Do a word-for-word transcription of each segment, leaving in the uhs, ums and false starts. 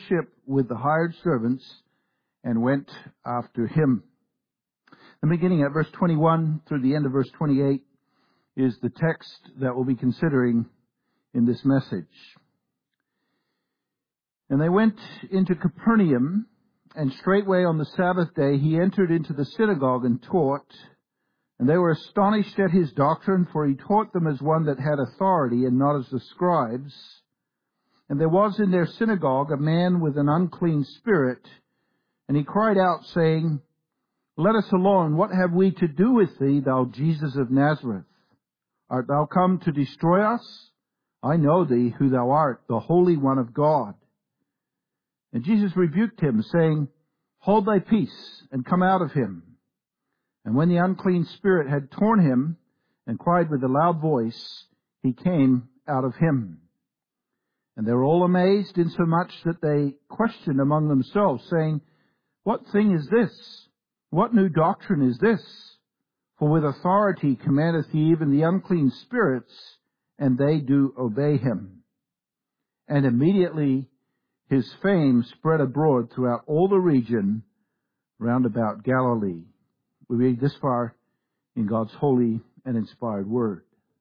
ship with the hired servants and went after him. The beginning at verse twenty-one through the end of verse twenty-eight is the text that we'll be considering in this message. And they went into Capernaum, and straightway on the Sabbath day he entered into the synagogue and taught. And they were astonished at his doctrine, for he taught them as one that had authority, and not as the scribes. And there was in their synagogue a man with an unclean spirit, and he cried out, saying, Let us alone, what have we to do with thee, thou Jesus of Nazareth? Art thou come to destroy us? I know thee, who thou art, the Holy One of God. And Jesus rebuked him, saying, Hold thy peace, and come out of him. And when the unclean spirit had torn him, and cried with a loud voice, he came out of him. And they were all amazed, insomuch that they questioned among themselves, saying, What thing is this? What new doctrine is this? For with authority commandeth he even the unclean spirits, and they do obey him. And immediately his fame spread abroad throughout all the region round about Galilee. We read this far in God's holy and inspired word.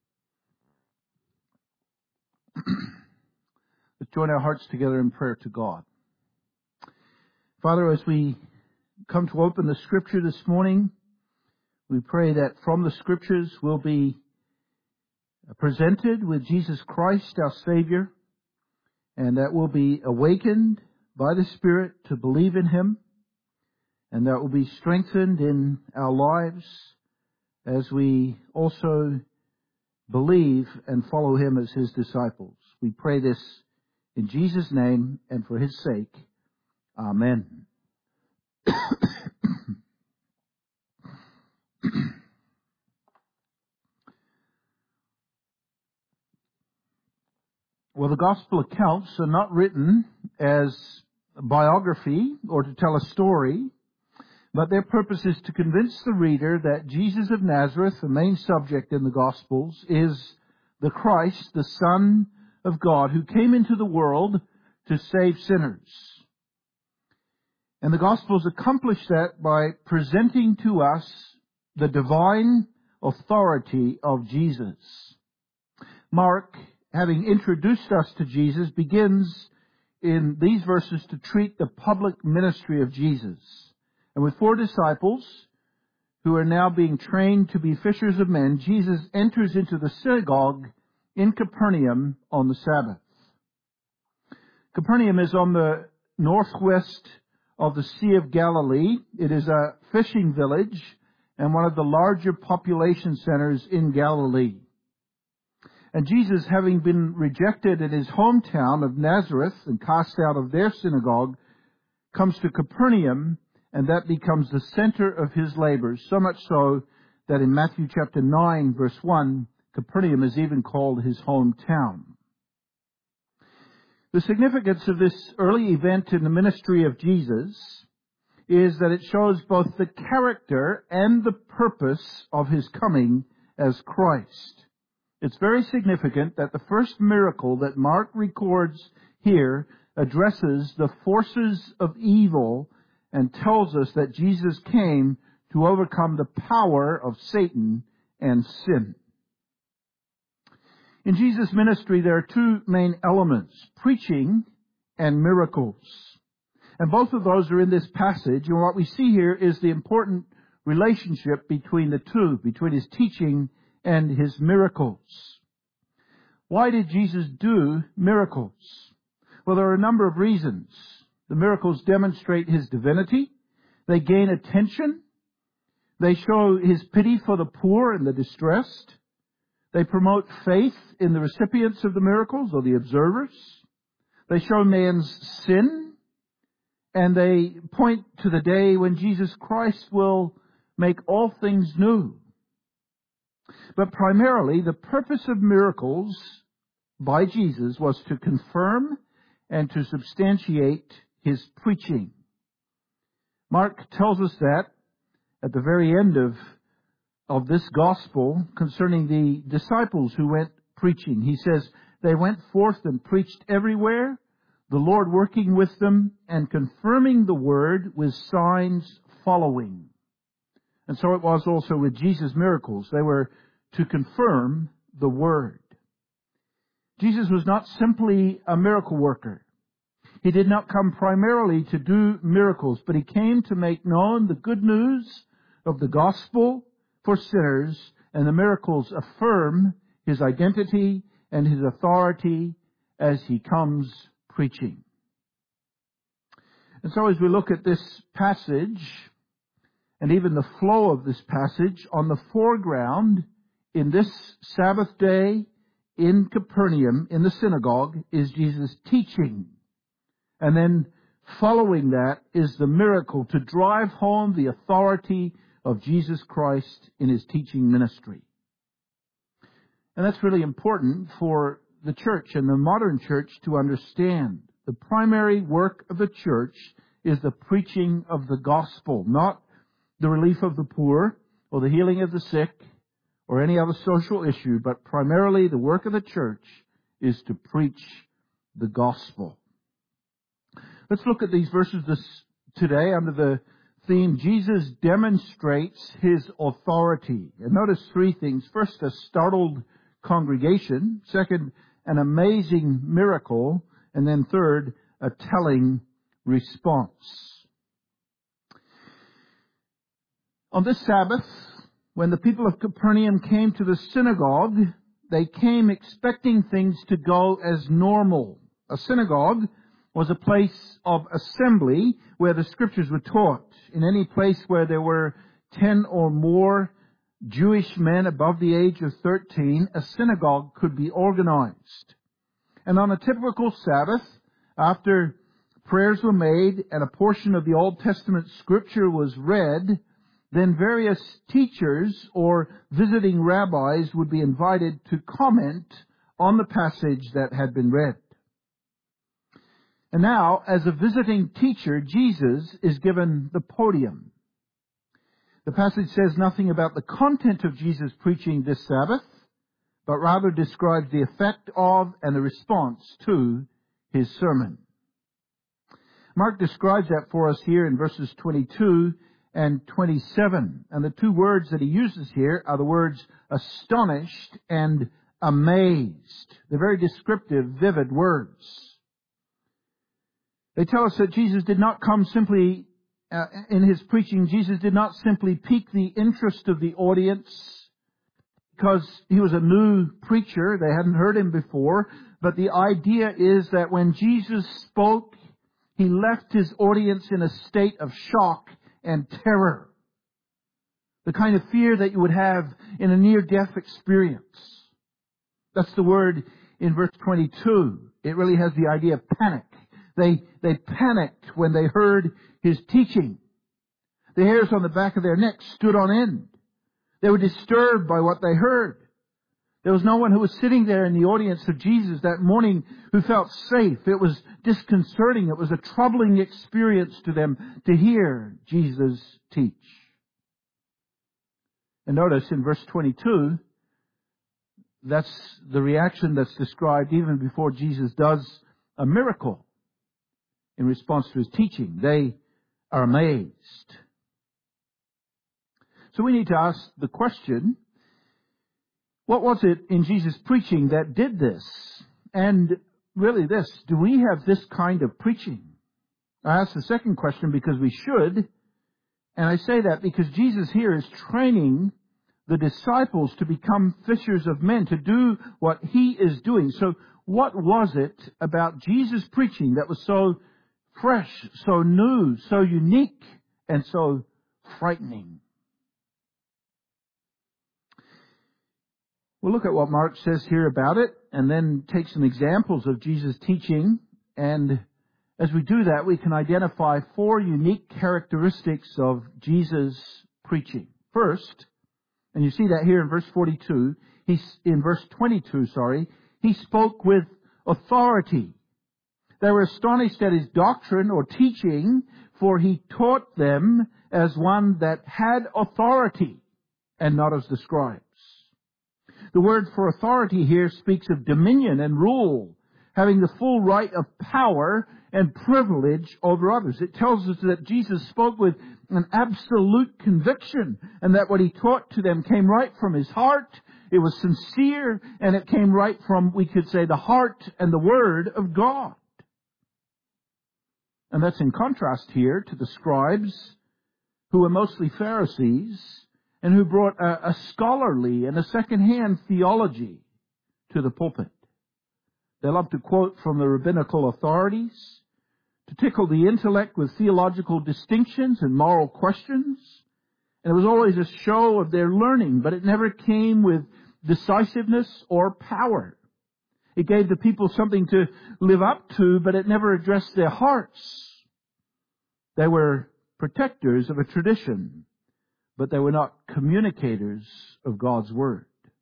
Let's join our hearts together in prayer to God. Father, as we come to open the Scripture this morning, we pray that from the Scriptures we'll be presented with Jesus Christ, our Savior, and that we'll be awakened by the Spirit to believe in Him, and that will be strengthened in our lives as we also believe and follow Him as His disciples. We pray this in Jesus' name and for His sake. Amen. Well, the Gospel accounts are not written as a biography or to tell a story, but their purpose is to convince the reader that Jesus of Nazareth, the main subject in the Gospels, is the Christ, the Son of God, who came into the world to save sinners. And the Gospels accomplish that by presenting to us the divine authority of Jesus. Mark, having introduced us to Jesus, begins in these verses to treat the public ministry of Jesus. And with four disciples who are now being trained to be fishers of men, Jesus enters into the synagogue in Capernaum on the Sabbath. Capernaum is on the northwest of the Sea of Galilee. It is a fishing village and one of the larger population centers in Galilee. And Jesus, having been rejected in his hometown of Nazareth and cast out of their synagogue, comes to Capernaum, and that becomes the center of his labors, so much so that in Matthew chapter nine, verse one, Capernaum is even called his hometown. The significance of this early event in the ministry of Jesus is that it shows both the character and the purpose of his coming as Christ. It's very significant that the first miracle that Mark records here addresses the forces of evil and tells us that Jesus came to overcome the power of Satan and sin. In Jesus' ministry, there are two main elements, preaching and miracles. And both of those are in this passage. And what we see here is the important relationship between the two, between his teaching and his miracles. Why did Jesus do miracles? Well, there are a number of reasons. The miracles demonstrate his divinity. They gain attention. They show his pity for the poor and the distressed. They promote faith in the recipients of the miracles or the observers. They show man's sin. And they point to the day when Jesus Christ will make all things new. But primarily, the purpose of miracles by Jesus was to confirm and to substantiate his preaching. Mark tells us that at the very end of, of this gospel concerning the disciples who went preaching. He says, they went forth and preached everywhere, the Lord working with them and confirming the word with signs following. And so it was also with Jesus' miracles. They were to confirm the word. Jesus was not simply a miracle worker. He did not come primarily to do miracles, but he came to make known the good news of the gospel for sinners, and the miracles affirm his identity and his authority as he comes preaching. And so as we look at this passage, and even the flow of this passage, on the foreground in this Sabbath day in Capernaum, in the synagogue, is Jesus teaching. And then following that is the miracle to drive home the authority of Jesus Christ in his teaching ministry. And that's really important for the church and the modern church to understand. The primary work of the church is the preaching of the gospel, not the relief of the poor or the healing of the sick or any other social issue, but primarily the work of the church is to preach the gospel. Let's look at these verses this, today under the theme, Jesus demonstrates his authority. And notice three things. First, a startled congregation. Second, an amazing miracle. And then third, a telling response. On this Sabbath, when the people of Capernaum came to the synagogue, they came expecting things to go as normal. A synagogue was a place of assembly where the scriptures were taught. In any place where there were ten or more Jewish men above the age of thirteen, a synagogue could be organized. And on a typical Sabbath, after prayers were made and a portion of the Old Testament scripture was read, then various teachers or visiting rabbis would be invited to comment on the passage that had been read. And now, as a visiting teacher, Jesus is given the podium. The passage says nothing about the content of Jesus' preaching this Sabbath, but rather describes the effect of and the response to his sermon. Mark describes that for us here in verses twenty-two and twenty-seven. And the two words that he uses here are the words astonished and amazed. They're very descriptive, vivid words. They tell us that Jesus did not come simply, uh, in his preaching, Jesus did not simply pique the interest of the audience because he was a new preacher. They hadn't heard him before. But the idea is that when Jesus spoke, he left his audience in a state of shock and terror. The kind of fear that you would have in a near-death experience. That's the word in verse twenty-two. It really has the idea of panic. They, they panicked when they heard his teaching. The hairs on the back of their necks stood on end. They were disturbed by what they heard. There was no one who was sitting there in the audience of Jesus that morning who felt safe. It was disconcerting. It was a troubling experience to them to hear Jesus teach. And notice in verse twenty-two, that's the reaction that's described even before Jesus does a miracle. In response to his teaching, they are amazed. So we need to ask the question, what was it in Jesus' preaching that did this? And really this, do we have this kind of preaching? I ask the second question because we should. And I say that because Jesus here is training the disciples to become fishers of men, to do what he is doing. So what was it about Jesus' preaching that was so fresh, so new, so unique, and so frightening? We'll look at what Mark says here about it, and then take some examples of Jesus' teaching. And as we do that, we can identify four unique characteristics of Jesus' preaching. First, and you see that here in verse forty-two, he's in verse twenty-two, sorry, he spoke with authority. They were astonished at his doctrine or teaching, for he taught them as one that had authority and not as the scribes. The word for authority here speaks of dominion and rule, having the full right of power and privilege over others. It tells us that Jesus spoke with an absolute conviction, and that what He taught to them came right from His heart. It was sincere, and it came right from, we could say, the heart and the Word of God. And that's in contrast here to the scribes, who were mostly Pharisees, and who brought a, a scholarly and a second-hand theology to the pulpit. They loved to quote from the rabbinical authorities, to tickle the intellect with theological distinctions and moral questions. And it was always a show of their learning, but it never came with decisiveness or power. It gave the people something to live up to, but it never addressed their hearts. They were protectors of a tradition, but they were not communicators of God's Word.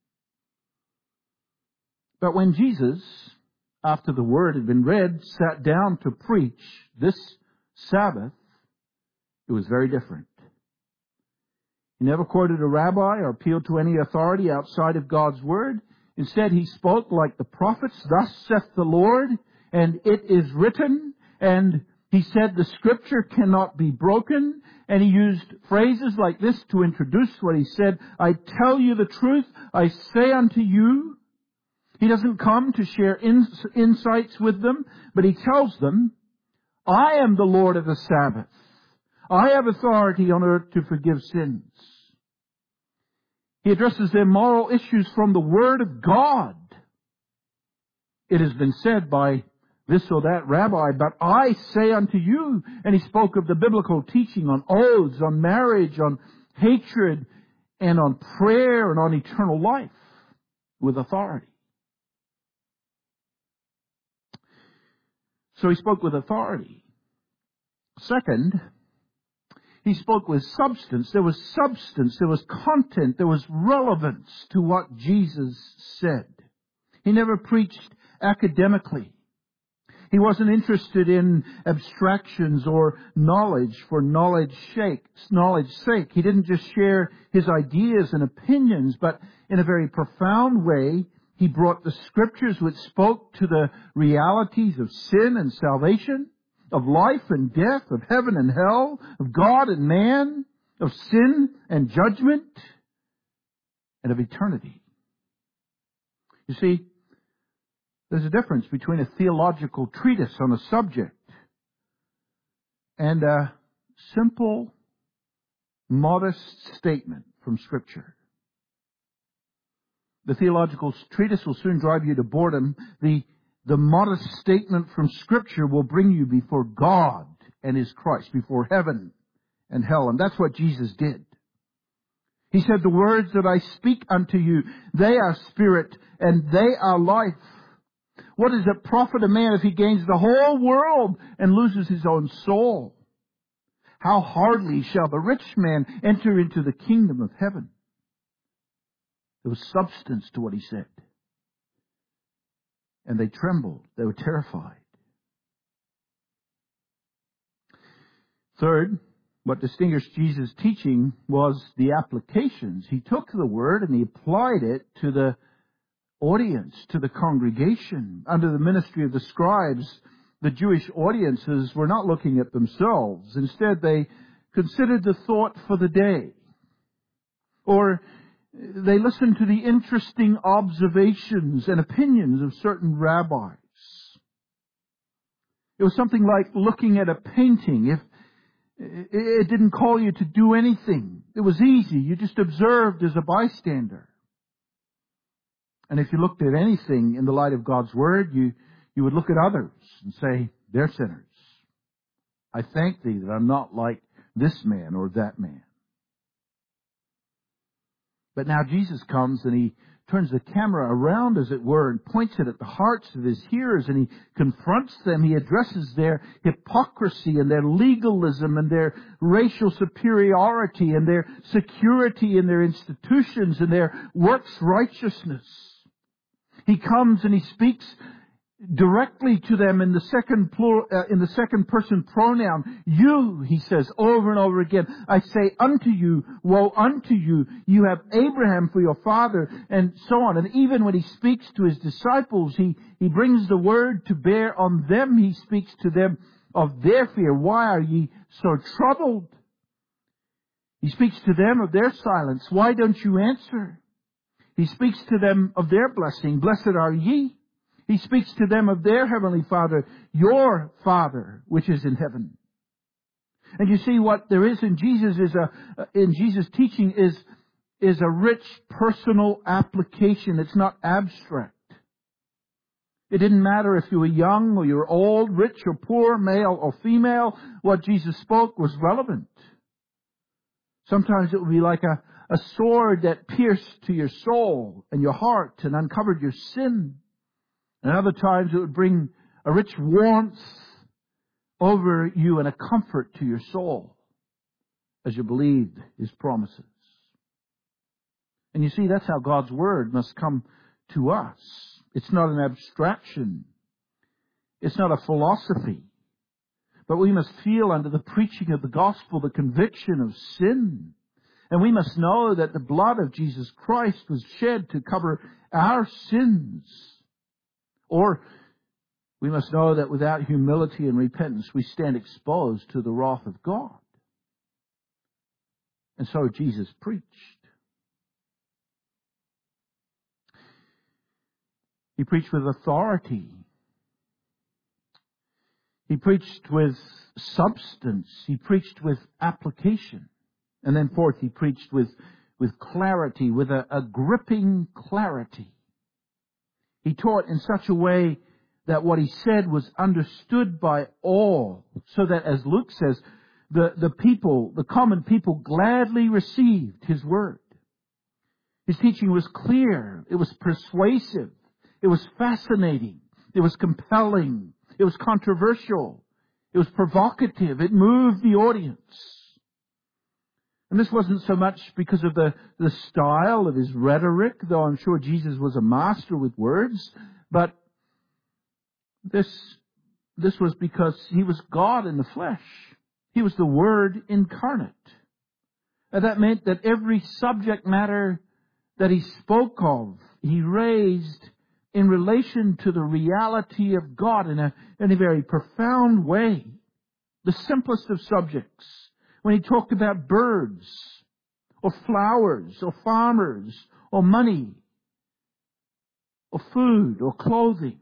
But when Jesus, after the Word had been read, sat down to preach this Sabbath, it was very different. He never quoted a rabbi or appealed to any authority outside of God's Word. Instead, He spoke like the prophets, "Thus saith the Lord, and it is written," and He said the Scripture cannot be broken, and He used phrases like this to introduce what He said. "I tell you the truth, I say unto you." He doesn't come to share ins- insights with them, but He tells them, "I am the Lord of the Sabbath. I have authority on earth to forgive sins." He addresses their moral issues from the Word of God. It has been said by this or that rabbi, "But I say unto you," and He spoke of the biblical teaching on oaths, on marriage, on hatred, and on prayer, and on eternal life with authority. So He spoke with authority. Second, He spoke with substance. There was substance, there was content, there was relevance to what Jesus said. He never preached academically. He wasn't interested in abstractions or knowledge for knowledge's sake. Knowledge's sake. He didn't just share His ideas and opinions, but in a very profound way, He brought the Scriptures which spoke to the realities of sin and salvation, of life and death, of heaven and hell, of God and man, of sin and judgment, and of eternity. You see, there's a difference between a theological treatise on a subject and a simple, modest statement from Scripture. The theological treatise will soon drive you to boredom. The, the modest statement from Scripture will bring you before God and His Christ, before heaven and hell. And that's what Jesus did. He said, "The words that I speak unto you, they are spirit and they are life. What does it profit a man if he gains the whole world and loses his own soul? How hardly shall the rich man enter into the kingdom of heaven?" There was substance to what He said. And they trembled. They were terrified. Third, what distinguished Jesus' teaching was the applications. He took the Word and He applied it to the audience, to the congregation. Under the ministry of the scribes, the Jewish audiences were not looking at themselves. Instead, they considered the thought for the day. Or they listened to the interesting observations and opinions of certain rabbis. It was something like looking at a painting. If it didn't call you to do anything, it was easy. You just observed as a bystander. And if you looked at anything in the light of God's Word, you, you would look at others and say, "They're sinners. I thank Thee that I'm not like this man or that man." But now Jesus comes and He turns the camera around, as it were, and points it at the hearts of His hearers, and He confronts them. He addresses their hypocrisy and their legalism and their racial superiority and their security in their institutions and their works righteousness. He comes and He speaks directly to them in the second plural, uh, in the second person pronoun. You, he says over and over again, I say unto you, woe unto you, you have Abraham for your father, and so on. And even when he speaks to his disciples, he, he brings the word to bear on them. He speaks to them of their fear. Why are ye so troubled? He speaks to them of their silence. Why don't you answer? He speaks to them of their blessing. Blessed are ye. He speaks to them of their heavenly Father, your Father, which is in heaven. And you see, what there is in Jesus is a, in Jesus' teaching is, is a rich personal application. It's not abstract. It didn't matter if you were young or you were old, rich or poor, male or female. What Jesus spoke was relevant. Sometimes it would be like a, a sword that pierced to your soul and your heart and uncovered your sin. And other times it would bring a rich warmth over you and a comfort to your soul as you believed His promises. And you see, that's how God's Word must come to us. It's not an abstraction. It's not a philosophy. But we must feel under the preaching of the gospel the conviction of sin. And we must know that the blood of Jesus Christ was shed to cover our sins. Or we must know that without humility and repentance, we stand exposed to the wrath of God. And so Jesus preached. He preached with authority. He preached with substance. He preached with application. And then fourth, he preached with, with clarity, with a, a gripping clarity. He taught in such a way that what he said was understood by all, so that, as Luke says, the, the people, the common people gladly received his word. His teaching was clear. It was persuasive. It was fascinating. It was compelling. It was controversial. It was provocative. It moved the audience. And this wasn't so much because of the, the style of his rhetoric, though I'm sure Jesus was a master with words, but this, this was because he was God in the flesh. He was the Word incarnate. And that meant that every subject matter that he spoke of, he raised in relation to the reality of God in a, in a very profound way. The simplest of subjects. When he talked about birds, or flowers, or farmers, or money, or food, or clothing.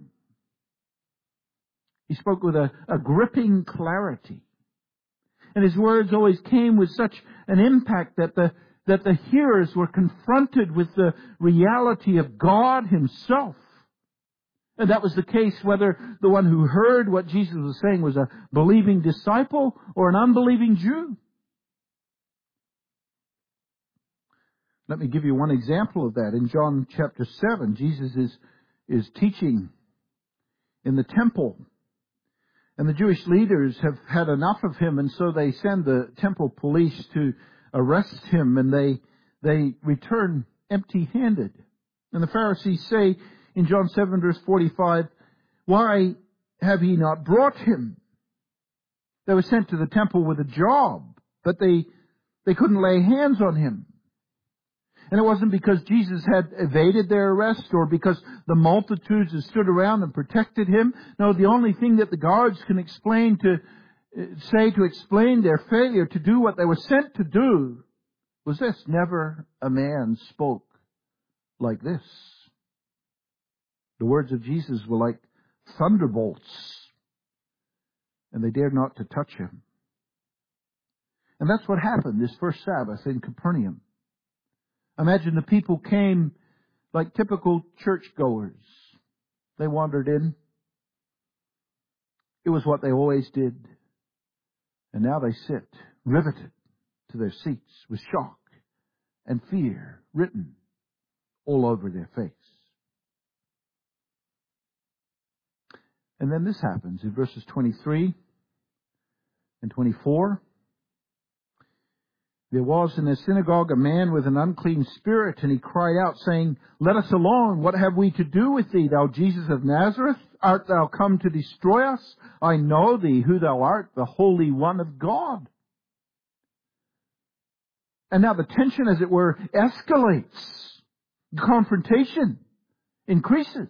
He spoke with a, a gripping clarity. And his words always came with such an impact that the, that the hearers were confronted with the reality of God Himself. And that was the case whether the one who heard what Jesus was saying was a believing disciple or an unbelieving Jew. Let me give you one example of that. In John chapter seven, Jesus is, is teaching in the temple. And the Jewish leaders have had enough of him, and so they send the temple police to arrest him, and they, they return empty-handed. And the Pharisees say in John seven verse forty-five, why have ye not brought him? They were sent to the temple with a job, but they, they couldn't lay hands on him. And it wasn't because Jesus had evaded their arrest or because the multitudes had stood around and protected him. No, the only thing that the guards can explain to, say to explain their failure to do what they were sent to do was this: never a man spoke like this. The words of Jesus were like thunderbolts, and they dared not to touch him. And that's what happened this first Sabbath in Capernaum. Imagine the people came like typical churchgoers. They wandered in. It was what they always did. And now they sit riveted to their seats with shock and fear written all over their face. And then this happens in verses twenty-three and twenty-four. There was in the synagogue a man with an unclean spirit, and he cried out, saying, Let us alone. What have we to do with thee, thou Jesus of Nazareth? Art thou come to destroy us? I know thee, who thou art, the Holy One of God. And now the tension, as it were, escalates. The confrontation increases.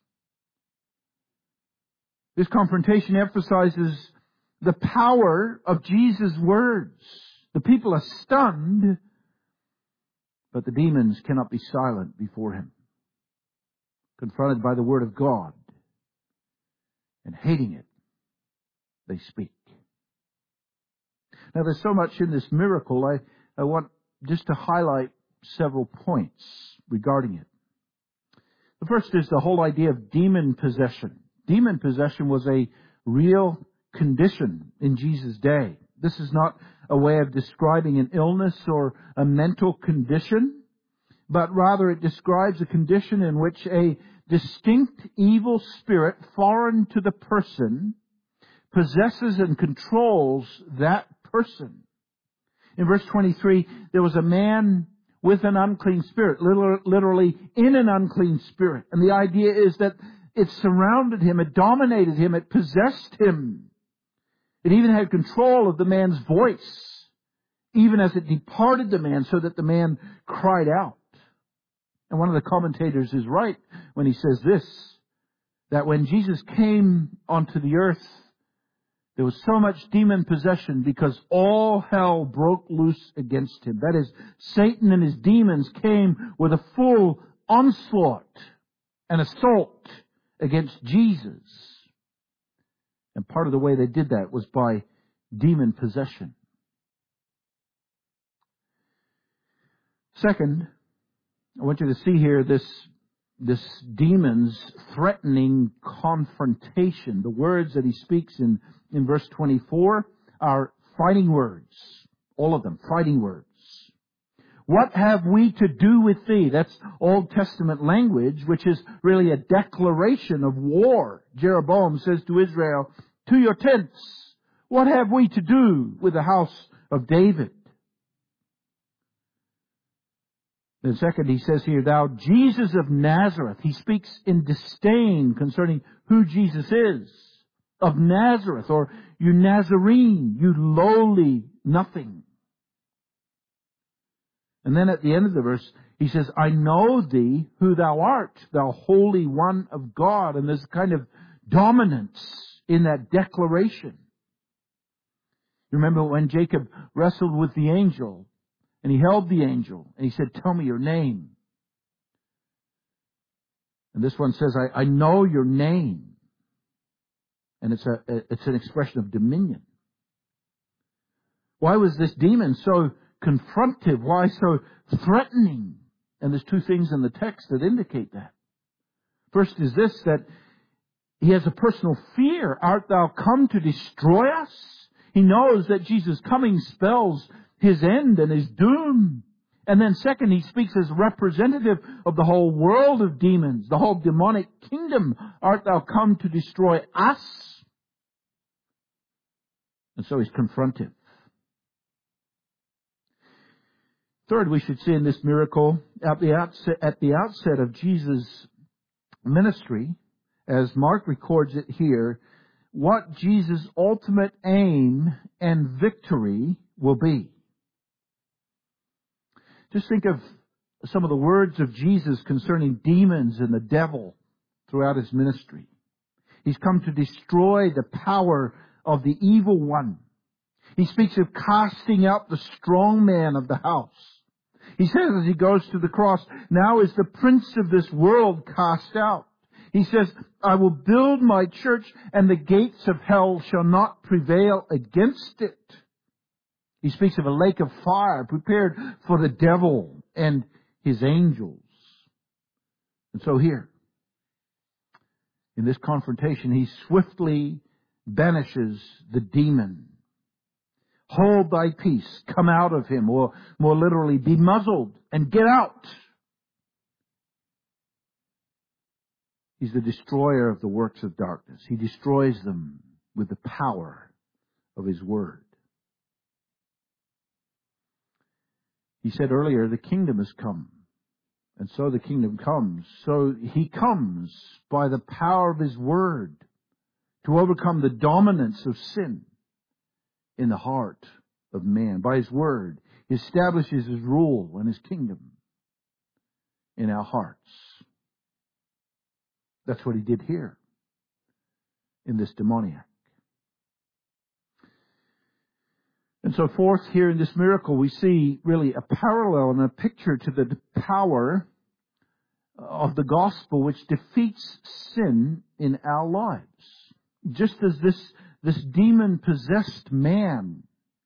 This confrontation emphasizes the power of Jesus' words. The people are stunned, but the demons cannot be silent before him. Confronted by the word of God and hating it, they speak. Now, there's so much in this miracle, I, I want just to highlight several points regarding it. The first is the whole idea of demon possession. Demon possession was a real condition in Jesus' day. This is not a way of describing an illness or a mental condition, but rather it describes a condition in which a distinct evil spirit foreign to the person possesses and controls that person. In verse twenty-three, there was a man with an unclean spirit, literally in an unclean spirit. And the idea is that it surrounded him, it dominated him, it possessed him. It even had control of the man's voice, even as it departed the man, so that the man cried out. And one of the commentators is right when he says this, that when Jesus came onto the earth, there was so much demon possession because all hell broke loose against him. That is, Satan and his demons came with a full onslaught and assault against Jesus. And part of the way they did that was by demon possession. Second, I want you to see here this, this demon's threatening confrontation. The words that he speaks in, in verse twenty-four are fighting words. All of them, fighting words. What have we to do with thee? That's Old Testament language, which is really a declaration of war. Jeroboam says to Israel, to your tents, what have we to do with the house of David? Then second, he says here, thou Jesus of Nazareth. He speaks in disdain concerning who Jesus is. Of Nazareth, or you Nazarene, you lowly nothing. And then at the end of the verse, he says, I know thee who thou art, thou Holy One of God. And there's a kind of dominance in that declaration. You remember when Jacob wrestled with the angel, and he held the angel, and he said, tell me your name. And this one says, I, I know your name. And it's a it's an expression of dominion. Why was this demon so confrontive? Why so threatening? And there's two things in the text that indicate that. First is this, that he has a personal fear. Art thou come to destroy us? He knows that Jesus' coming spells his end and his doom. And then second, he speaks as representative of the whole world of demons, the whole demonic kingdom. Art thou come to destroy us? And so he's confrontive. Third, we should see in this miracle, at the outset, at the outset of Jesus' ministry, as Mark records it here, what Jesus' ultimate aim and victory will be. Just think of some of the words of Jesus concerning demons and the devil throughout his ministry. He's come to destroy the power of the evil one. He speaks of casting out the strong man of the house. He says as he goes to the cross, now is the prince of this world cast out. He says, I will build my church, and the gates of hell shall not prevail against it. He speaks of a lake of fire prepared for the devil and his angels. And so here, in this confrontation, he swiftly banishes the demon. Hold thy peace, come out of him, or more literally, be muzzled and get out. He's the destroyer of the works of darkness. He destroys them with the power of his word. He said earlier, the kingdom has come. And so the kingdom comes. So He comes by the power of His Word to overcome the dominance of sin in the heart of man. By His Word, He establishes His rule and His kingdom in our hearts. That's what He did here in this demoniac. And so forth here in this miracle, we see really a parallel and a picture to the power of the gospel which defeats sin in our lives. Just as this, this demon-possessed man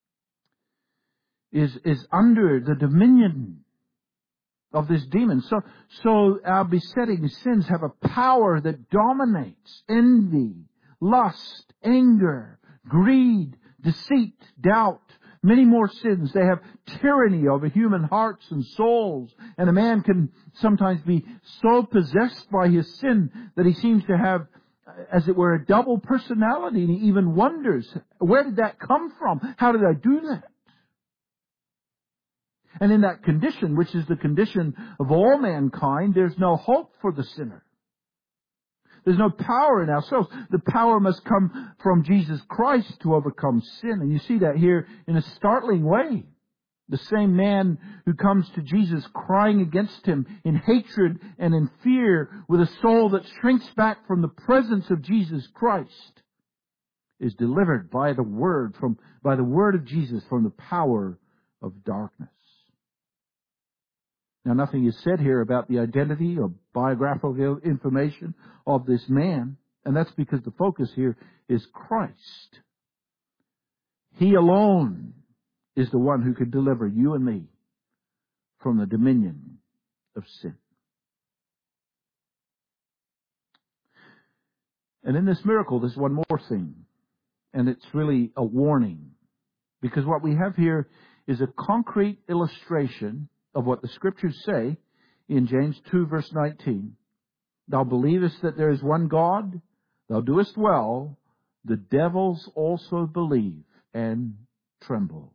is, is under the dominion of this demon. So, so our besetting sins have a power that dominates envy, lust, anger, greed, deceit, doubt, many more sins. They have tyranny over human hearts and souls. And a man can sometimes be so possessed by his sin that he seems to have, as it were, a double personality. And he even wonders, where did that come from? How did I do that? And in that condition, which is the condition of all mankind, there's no hope for the sinner. There's no power in ourselves. The power must come from Jesus Christ to overcome sin. And you see that here in a startling way. The same man who comes to Jesus crying against Him in hatred and in fear with a soul that shrinks back from the presence of Jesus Christ is delivered by the word from, by the word of Jesus from the power of darkness. Now, nothing is said here about the identity or biographical information of this man, and that's because the focus here is Christ. He alone is the one who could deliver you and me from the dominion of sin. And in this miracle, there's one more thing, and it's really a warning, because what we have here is a concrete illustration of what the Scriptures say in James two, verse nineteen. Thou believest that there is one God, thou doest well. The devils also believe and tremble.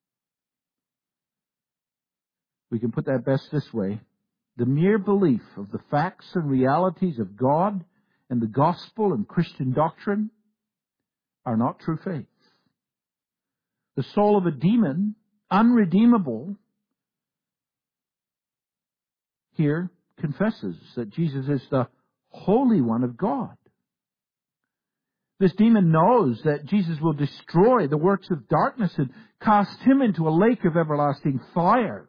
We can put that best this way. The mere belief of the facts and realities of God and the gospel and Christian doctrine are not true faith. The soul of a demon, unredeemable, here confesses that Jesus is the Holy One of God. This demon knows that Jesus will destroy the works of darkness and cast him into a lake of everlasting fire.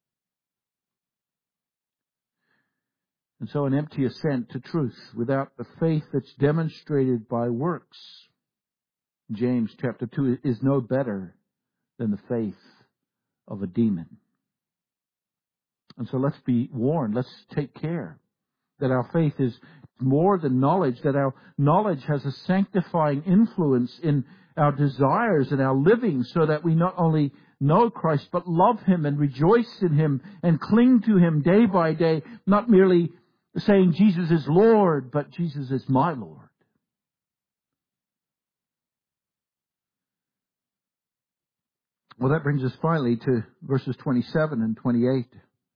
And so an empty assent to truth without the faith that's demonstrated by works, James chapter two, is no better than the faith of a demon. And so let's be warned. Let's take care that our faith is more than knowledge, that our knowledge has a sanctifying influence in our desires and our living, so that we not only know Christ, but love Him and rejoice in Him and cling to Him day by day, not merely saying Jesus is Lord, but Jesus is my Lord. Well, that brings us finally to verses twenty-seven and twenty-eight.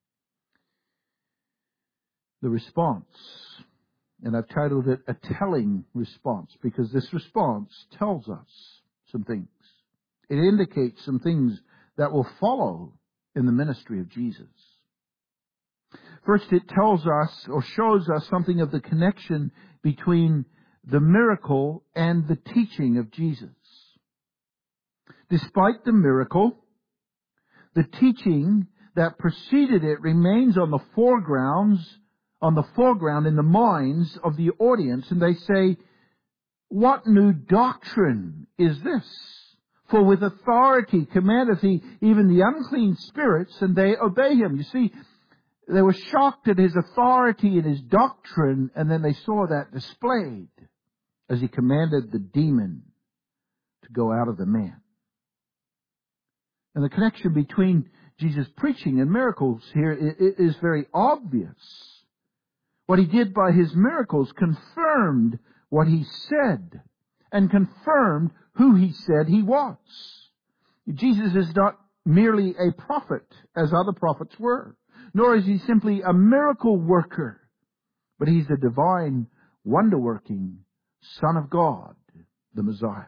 The response. And I've titled it A Telling Response, because this response tells us some things. It indicates some things that will follow in the ministry of Jesus. First, it tells us or shows us something of the connection between the miracle and the teaching of Jesus. Despite the miracle, the teaching that preceded it remains on the foregrounds on the foreground in the minds of the audience, and they say, what new doctrine is this? For with authority commandeth He even the unclean spirits, and they obey Him. You see, they were shocked at His authority and His doctrine, and then they saw that displayed as He commanded the demon to go out of the man. And the connection between Jesus' preaching and miracles here is very obvious. What He did by His miracles confirmed what He said and confirmed who He said He was. Jesus is not merely a prophet as other prophets were, nor is he simply a miracle worker, but he's the divine, wonder-working Son of God, the Messiah.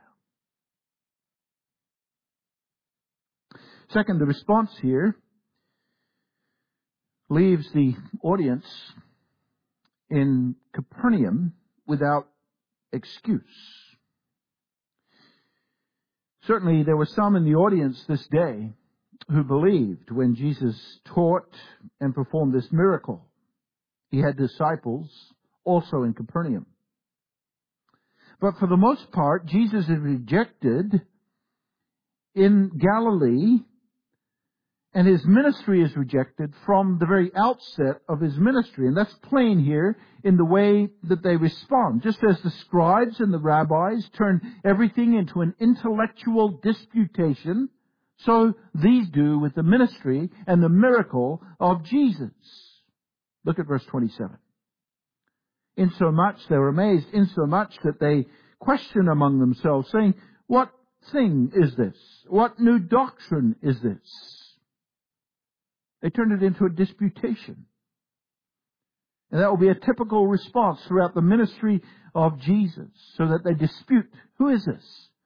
Second, the response here leaves the audience in Capernaum without excuse. Certainly, there were some in the audience this day who believed when Jesus taught and performed this miracle. He had disciples also in Capernaum. But for the most part, Jesus is rejected in Galilee, and his ministry is rejected from the very outset of his ministry. And that's plain here in the way that they respond. Just as the scribes and the rabbis turn everything into an intellectual disputation, so these do with the ministry and the miracle of Jesus. Look at verse twenty-seven. Insomuch they were amazed, insomuch that they question among themselves, saying, "What thing is this? What new doctrine is this?" They turned it into a disputation. And that will be a typical response throughout the ministry of Jesus, so that they dispute, who is this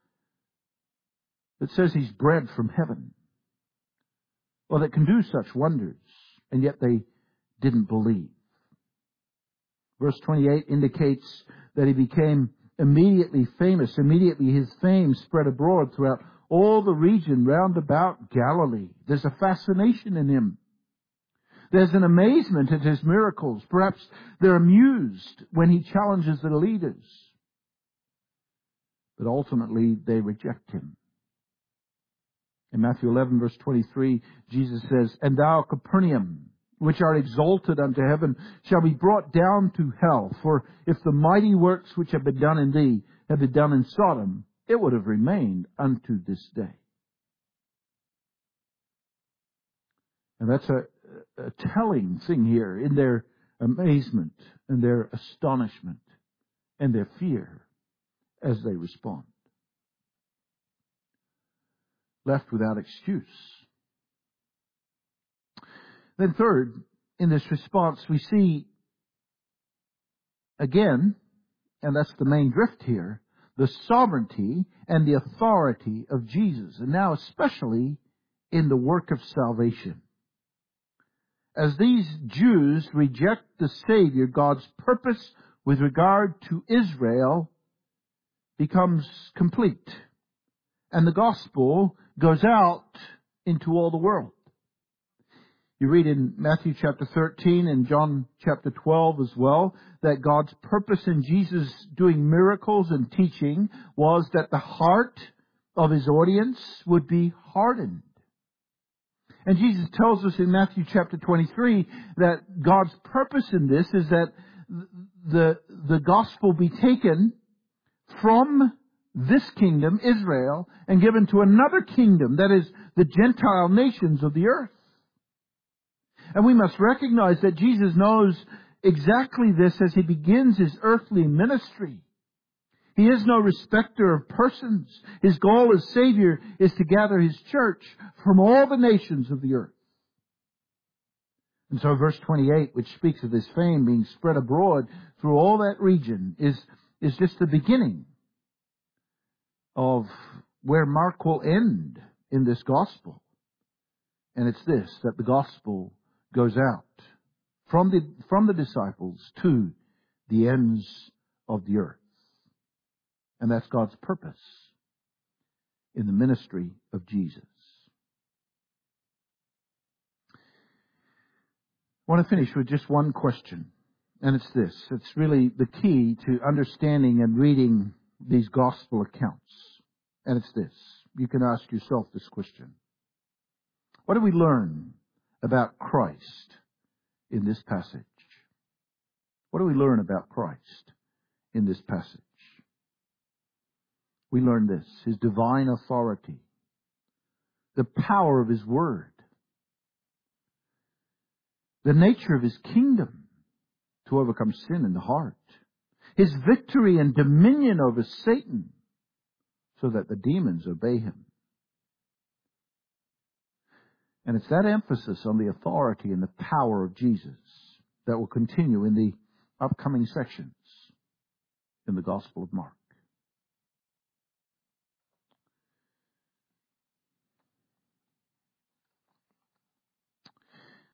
that says he's bread from heaven, or that can do such wonders, and yet they didn't believe. Verse twenty-eight indicates that he became immediately famous. Immediately his fame spread abroad throughout all the region round about Galilee. There's a fascination in him. There's an amazement at his miracles. Perhaps they're amused when he challenges the leaders. But ultimately, they reject him. In Matthew eleven, verse twenty-three, Jesus says, "And thou, Capernaum, which art exalted unto heaven, shall be brought down to hell. For if the mighty works which have been done in thee had been done in Sodom, it would have remained unto this day." And that's a, a telling thing here in their amazement and their astonishment and their fear as they respond. Left without excuse. Then third, in this response, we see again, and that's the main drift here, the sovereignty and the authority of Jesus, and now especially in the work of salvation. As these Jews reject the Savior, God's purpose with regard to Israel becomes complete, and the gospel goes out into all the world. You read in Matthew chapter thirteen and John chapter twelve as well, that God's purpose in Jesus doing miracles and teaching was that the heart of his audience would be hardened. And Jesus tells us in Matthew chapter twenty-three that God's purpose in this is that the, the gospel be taken from this kingdom, Israel, and given to another kingdom, that is the Gentile nations of the earth. And we must recognize that Jesus knows exactly this as he begins his earthly ministry. He is no respecter of persons. His goal as Savior is to gather his church from all the nations of the earth. And so verse twenty-eight, which speaks of his fame being spread abroad through all that region, is, is just the beginning of where Mark will end in this gospel. And it's this, that the gospel goes out from the, from the disciples to the ends of the earth. And that's God's purpose in the ministry of Jesus. I want to finish with just one question. And it's this. It's really the key to understanding and reading these gospel accounts. And it's this. You can ask yourself this question. What do we learn about Christ in this passage? What do we learn about Christ in this passage? We learn this, his divine authority, the power of his word, the nature of his kingdom to overcome sin in the heart, his victory and dominion over Satan so that the demons obey him. And it's that emphasis on the authority and the power of Jesus that will continue in the upcoming sections in the Gospel of Mark.